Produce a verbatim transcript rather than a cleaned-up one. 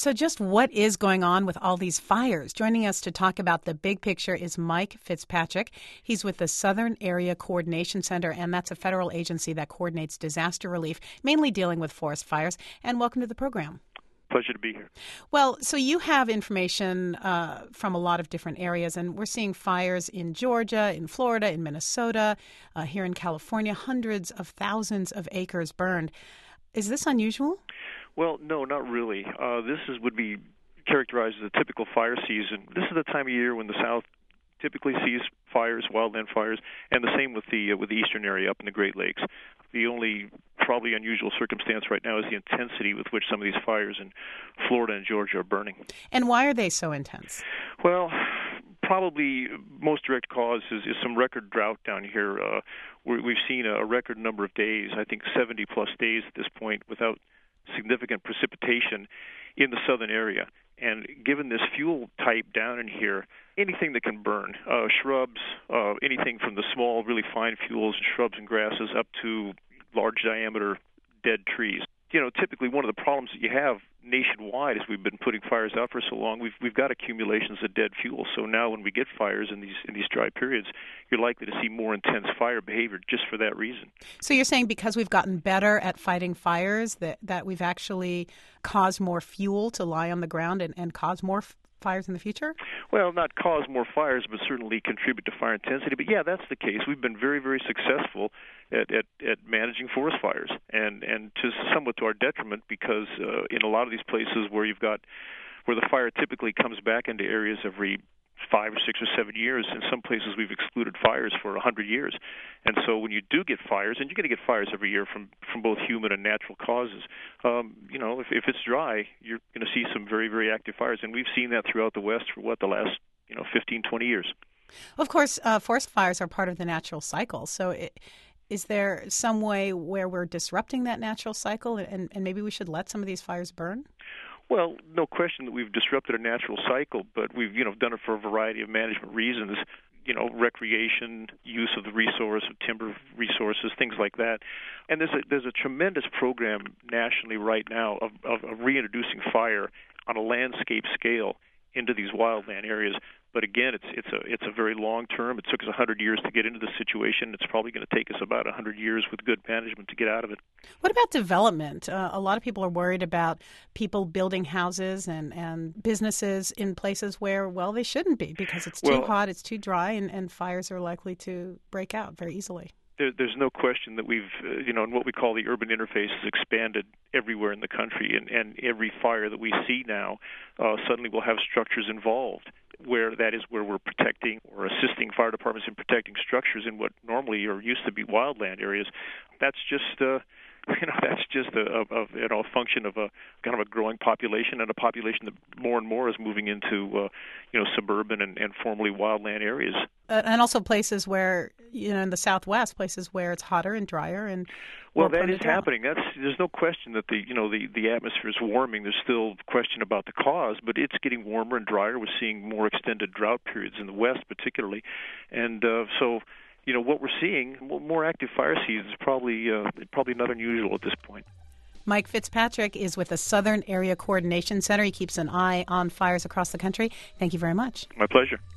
So just what is going on with all these fires? Joining us to talk about the big picture is Mike Fitzpatrick. He's with the Southern Area Coordination Center, and that's a federal agency that coordinates disaster relief, mainly dealing with forest fires. And welcome to the program. Pleasure to be here. Well, so you have information uh, from a lot of different areas, and we're seeing fires in Georgia, in Florida, in Minnesota, uh, here in California, hundreds of thousands of acres burned. Is this unusual? Well, no, not really. Uh, this is would be characterized as a typical fire season. This is the time of year when the South typically sees fires, wildland fires, and the same with the uh, with the eastern area up in the Great Lakes. The only probably unusual circumstance right now is the intensity with which some of these fires in Florida and Georgia are burning. And why are they so intense? Well, probably most direct cause is, is some record drought down here. Uh, we, we've seen a record number of days, I think seventy plus days at this point, without significant precipitation in the southern area. And given this fuel type down in here, anything that can burn, uh, shrubs, uh, anything from the small, really fine fuels, shrubs and grasses, up to large diameter dead trees. You know, typically one of the problems that you have nationwide, as we've been putting fires out for so long, we've we've got accumulations of dead fuel. So now when we get fires in these in these dry periods, you're likely to see more intense fire behavior just for that reason. So you're saying because we've gotten better at fighting fires, that, that we've actually caused more fuel to lie on the ground and, and cause more f- fires in the future? Well, not cause more fires, but certainly contribute to fire intensity. But yeah, that's the case. We've been very, very successful at, at, at managing forest fires, and, and to somewhat to our detriment, because uh, in a lot of these places where you've got where the fire typically comes back into areas every five or six or seven years. In some places, we've excluded fires for a hundred years. And so when you do get fires, and you're going to get fires every year from, from both human and natural causes, um, you know, if, if it's dry, you're going to see some very, very active fires. And we've seen that throughout the West for, what, the last, you know, fifteen, twenty years. Of course, uh, forest fires are part of the natural cycle. So it, is there some way where we're disrupting that natural cycle, and, and maybe we should let some of these fires burn? Well, no question that we've disrupted a natural cycle, but we've, you know, done it for a variety of management reasons, you know, recreation, use of the resource, of timber resources, things like that. And there's a, there's a tremendous program nationally right now of, of, of reintroducing fire on a landscape scale into these wildland areas. But again, it's it's a it's a very long term. It took us a hundred years to get into this situation. It's probably going to take us about a hundred years with good management to get out of it. What about development? Uh, a lot of people are worried about people building houses and, and businesses in places where, well, they shouldn't be because it's too well, hot, it's too dry, and, and fires are likely to break out very easily. There, there's no question that we've, uh, you know, in what we call the urban interface has expanded everywhere in the country, and, and every fire that we see now uh, suddenly will have structures involved, where that is where we're protecting or assisting fire departments in protecting structures in what normally or used to be wildland areas. That's just, uh, you know, that's just a, a, a you know a function of a kind of a growing population, and a population that more and more is moving into, uh, you know, suburban and, and formerly wildland areas. Uh, and also places where, you know, in the Southwest, places where it's hotter and drier and well, that is happening. That's there's no question that the you know the, the atmosphere is warming. There's still question about the cause, but it's getting warmer and drier. We're seeing more extended drought periods in the West, particularly, and uh, so you know what we're seeing, more active fire seasons, probably uh, probably not unusual at this point. Mike Fitzpatrick is with the Southern Area Coordination Center. He keeps an eye on fires across the country. Thank you very much. My pleasure.